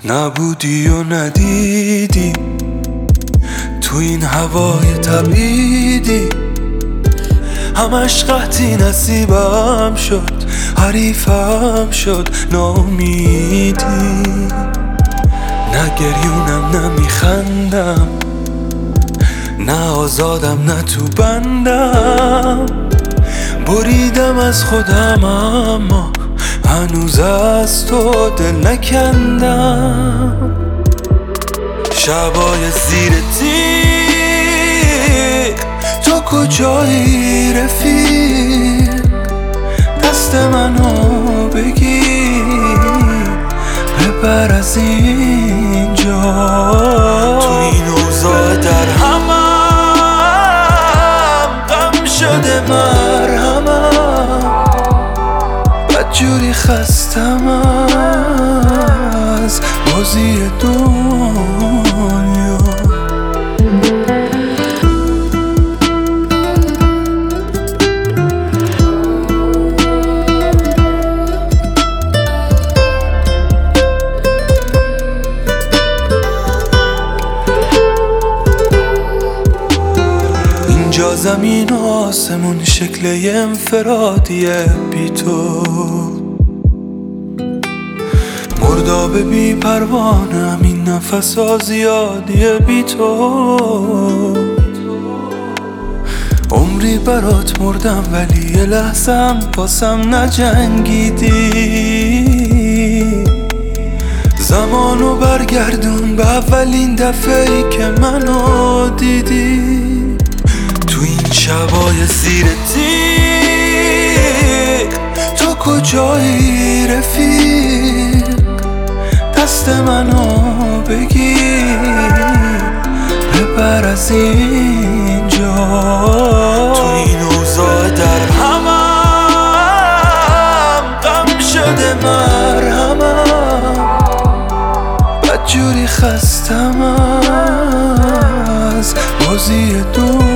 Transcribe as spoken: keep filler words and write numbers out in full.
نبودی و ندیدی تو این هوای تبعیدی، همش قحطی نصیبم شد، حریفم شد ناامیدی. نه گریونم نه میخندم، نه آزادم نه تو بندم، بریدم از خودم اما هنوز از تو دل نکندم. شبای زیر تیغ تو کجایی رفیق، دست منو بگیر ببر از اینجا. تو این اوضاع در همم غم شده مرهمم، بدجوری خستم از بازی دنیا. اینجا زمین و آسمون شکل انفرادیه بی تو، مرداب بی پروانم این نفس ها زیادیه بی تو. عمری برات مردم ولی یه لحظم واسم نجنگیدی. زمانو برگردون به اولین دفعه‌ای که منو دیدی. تو این شبای زیر تیغ تو کجایی رفیق، دست منو بگیر ببر از اینجا. تو این اوضاع در همم غم شده مرهمم، بدجوری خستم از بازی دو